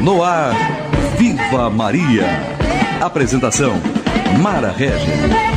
No ar, Viva Maria. Apresentação, Mara Regis.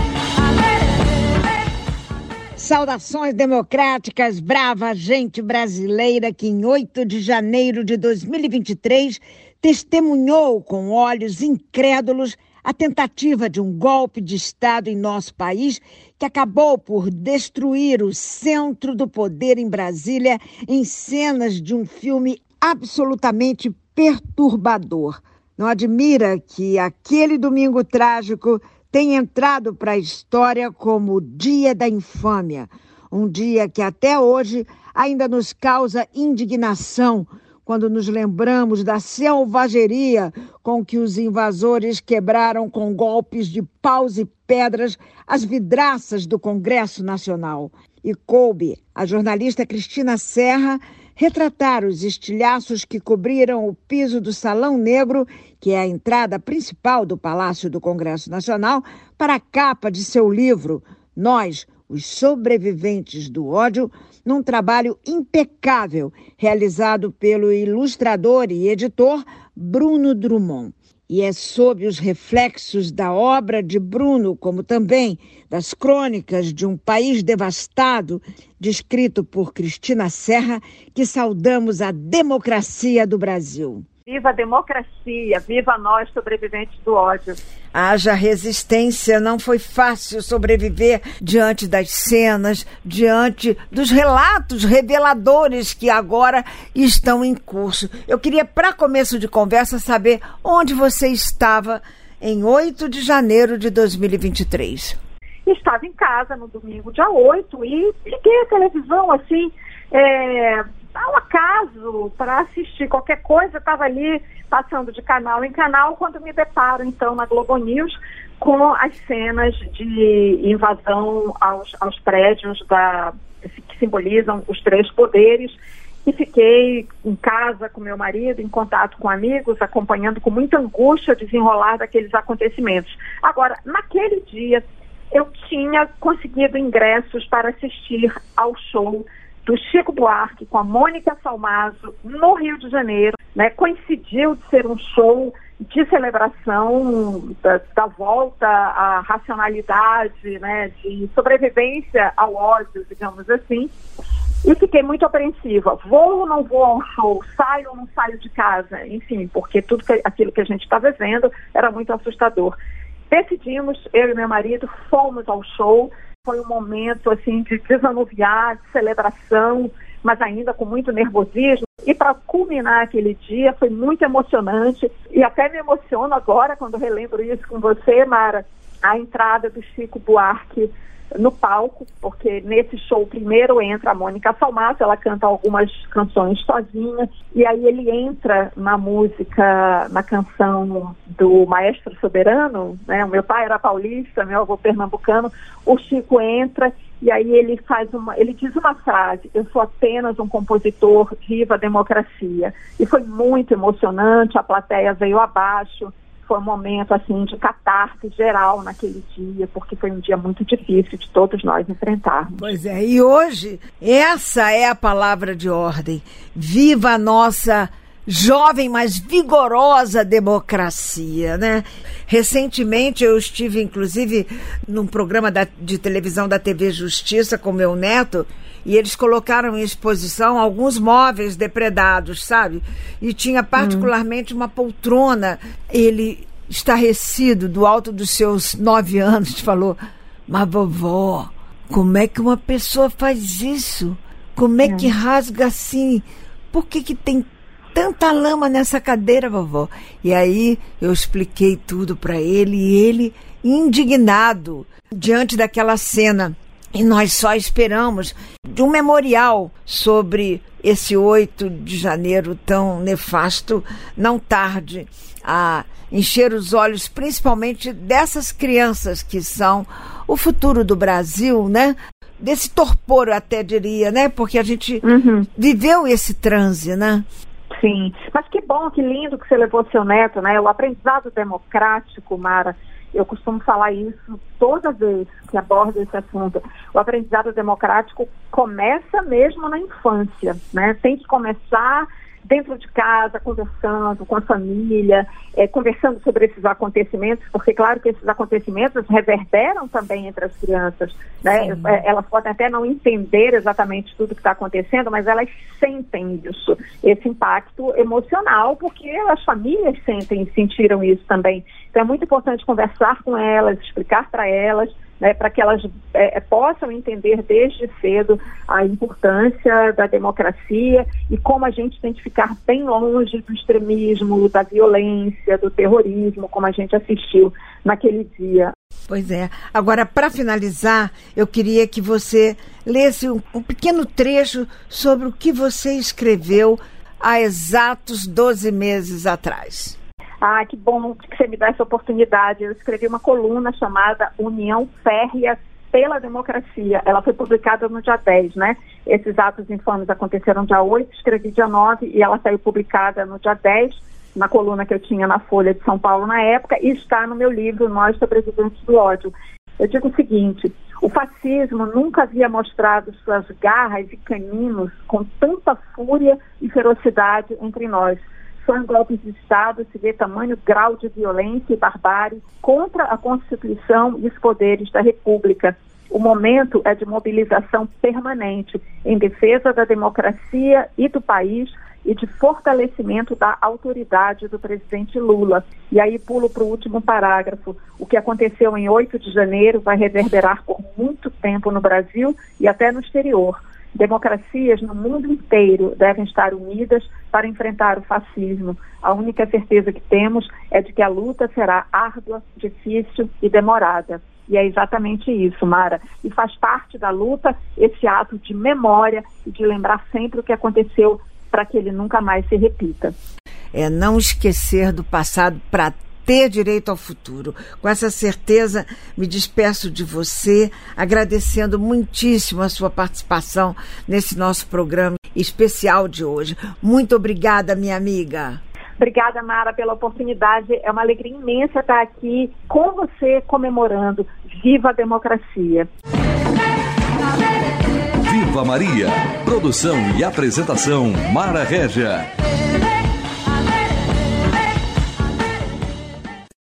Saudações democráticas, brava gente brasileira que em 8 de janeiro de 2023 testemunhou com olhos incrédulos a tentativa de um golpe de Estado em nosso país que acabou por destruir o centro do poder em Brasília em cenas de um filme absolutamente perturbador. Não admira que aquele domingo trágico tenha entrado para a história como o Dia da Infâmia, um dia que até hoje ainda nos causa indignação quando nos lembramos da selvageria com que os invasores quebraram com golpes de paus e pedras as vidraças do Congresso Nacional. E coube a jornalista Cristina Serra retratar os estilhaços que cobriram o piso do Salão Negro, que é a entrada principal do Palácio do Congresso Nacional, para a capa de seu livro, Nós, os Sobreviventes do Ódio, num trabalho impecável realizado pelo ilustrador e editor Bruno Drummond. E é sob os reflexos da obra de Bruno, como também das crônicas de um país devastado, descrito por Cristina Serra, que saudamos a democracia do Brasil. Viva a democracia, viva nós, sobreviventes do ódio. Haja resistência, não foi fácil sobreviver diante das cenas, diante dos relatos reveladores que agora estão em curso. Eu queria, para começo de conversa, saber onde você estava em 8 de janeiro de 2023. Estava em casa no domingo, dia 8, e liguei a televisão, assim, ao acaso, para assistir qualquer coisa. Estava ali passando de canal em canal quando me deparo então na Globo News com as cenas de invasão aos prédios que simbolizam os três poderes, e fiquei em casa com meu marido, em contato com amigos, acompanhando com muita angústia o desenrolar daqueles acontecimentos. Agora, naquele dia eu tinha conseguido ingressos para assistir ao show do Chico Buarque com a Mônica Salmazo no Rio de Janeiro, né? Coincidiu de ser um show de celebração da volta à racionalidade, né? De sobrevivência ao ódio, digamos assim, e fiquei muito apreensiva. Vou ou não vou ao show? Saio ou não saio de casa? Enfim, porque tudo aquilo que a gente estava vendo era muito assustador. Decidimos, eu e meu marido, fomos ao show. Foi um momento assim de desanuviar, de celebração, mas ainda com muito nervosismo. E para culminar aquele dia foi muito emocionante, e até me emociono agora quando relembro isso com você, Mara, a entrada do Chico Buarque no palco, porque nesse show primeiro entra a Mônica Salmazo, ela canta algumas canções sozinha, e aí ele entra na música, na canção do Maestro Soberano, né? O meu pai era paulista, meu avô pernambucano. O Chico entra e aí ele diz uma frase: eu sou apenas um compositor, viva a democracia. E foi muito emocionante, a plateia veio abaixo. Foi um momento assim de catarse geral naquele dia, porque foi um dia muito difícil de todos nós enfrentarmos. Pois é, e hoje essa é a palavra de ordem. Viva a nossa jovem, mas vigorosa democracia, né? Recentemente eu estive, inclusive, num programa de televisão da TV Justiça com meu neto, e eles colocaram em exposição alguns móveis depredados, sabe? E tinha particularmente uma poltrona. Ele, estarrecido, do alto dos seus 9 anos, falou: mas vovó, como é que uma pessoa faz isso? Como é que rasga assim? Por que tem tanta lama nessa cadeira, vovó? E aí eu expliquei tudo para ele, e ele, indignado diante daquela cena. E nós só esperamos de um memorial sobre esse 8 de janeiro tão nefasto não tarde a encher os olhos, principalmente dessas crianças que são o futuro do Brasil, né? Desse torpor, eu até diria, né? Porque a gente viveu esse transe, né? Sim, mas que bom, que lindo que você levou seu neto, né? O aprendizado democrático, Mara, eu costumo falar isso toda vez que abordo esse assunto. O aprendizado democrático começa mesmo na infância, né? Tem que começar dentro de casa, conversando com a família, conversando sobre esses acontecimentos, porque claro que esses acontecimentos reverberam também entre as crianças, né? Elas podem até não entender exatamente tudo que está acontecendo, mas elas sentem isso, esse impacto emocional, porque as famílias sentiram isso também. Então é muito importante conversar com elas, explicar para elas, né, para que elas possam entender desde cedo a importância da democracia e como a gente tem que ficar bem longe do extremismo, da violência, do terrorismo, como a gente assistiu naquele dia. Pois é. Agora, para finalizar, eu queria que você lesse um pequeno trecho sobre o que você escreveu há exatos 12 meses atrás. Ah, que bom que você me dá essa oportunidade. Eu escrevi uma coluna chamada União Férrea pela Democracia. Ela foi publicada no dia 10, né? Esses atos infames aconteceram dia 8, escrevi dia 9 e ela saiu publicada no dia 10, na coluna que eu tinha na Folha de São Paulo na época, e está no meu livro Nós Sobreviventes do Ódio. Eu digo o seguinte: o fascismo nunca havia mostrado suas garras e caninos com tanta fúria e ferocidade entre nós. Só em golpes de Estado se vê tamanho grau de violência e barbárie contra a Constituição e os poderes da República. O momento é de mobilização permanente em defesa da democracia e do país e de fortalecimento da autoridade do presidente Lula. E aí pulo para o último parágrafo. O que aconteceu em 8 de janeiro vai reverberar por muito tempo no Brasil e até no exterior. Democracias no mundo inteiro devem estar unidas para enfrentar o fascismo. A única certeza que temos é de que a luta será árdua, difícil e demorada. E é exatamente isso, Mara. E faz parte da luta esse ato de memória e de lembrar sempre o que aconteceu para que ele nunca mais se repita. É não esquecer do passado para ter direito ao futuro. Com essa certeza, me despeço de você, agradecendo muitíssimo a sua participação nesse nosso programa especial de hoje. Muito obrigada, minha amiga. Obrigada, Mara, pela oportunidade. É uma alegria imensa estar aqui com você comemorando. Viva a democracia! Viva Maria! Produção e apresentação Mara Régia.